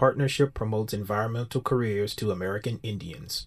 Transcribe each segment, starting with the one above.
partnership promotes environmental careers to American Indians.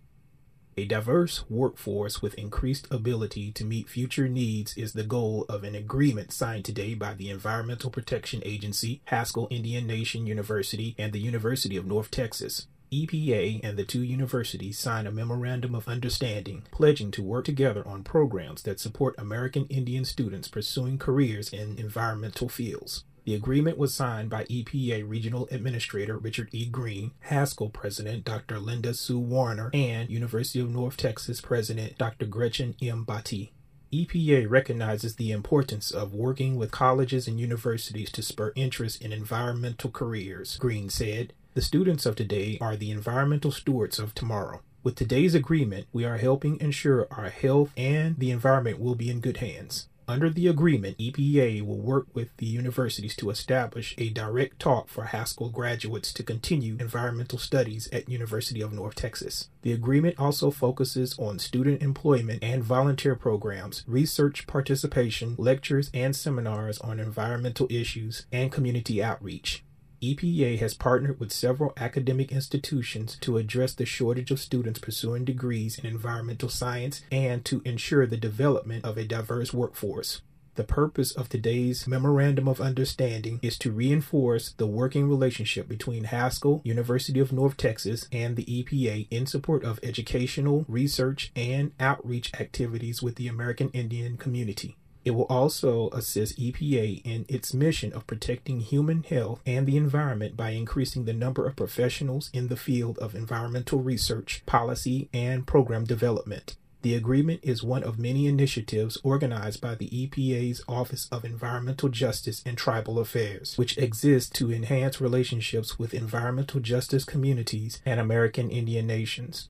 A diverse workforce with increased ability to meet future needs is the goal of an agreement signed today by the Environmental Protection Agency, Haskell Indian Nation University, and the University of North Texas. EPA and the two universities signed a memorandum of understanding, pledging to work together on programs that support American Indian students pursuing careers in environmental fields. The agreement was signed by EPA Regional Administrator Richard E. Green, Haskell President Dr. Linda Sue Warner, and University of North Texas President Dr. Gretchen M. Bati. EPA recognizes the importance of working with colleges and universities to spur interest in environmental careers, Green said. The students of today are the environmental stewards of tomorrow. With today's agreement, we are helping ensure our health and the environment will be in good hands. Under the agreement, EPA will work with the universities to establish a direct talk for Haskell graduates to continue environmental studies at University of North Texas. The agreement also focuses on student employment and volunteer programs, research participation, lectures and seminars on environmental issues, and community outreach. EPA has partnered with several academic institutions to address the shortage of students pursuing degrees in environmental science and to ensure the development of a diverse workforce. The purpose of today's Memorandum of Understanding is to reinforce the working relationship between Haskell, University of North Texas, and the EPA in support of educational, research, and outreach activities with the American Indian community. It will also assist EPA in its mission of protecting human health and the environment by increasing the number of professionals in the field of environmental research, policy, and program development. The agreement is one of many initiatives organized by the EPA's Office of Environmental Justice and Tribal Affairs, which exists to enhance relationships with environmental justice communities and American Indian nations.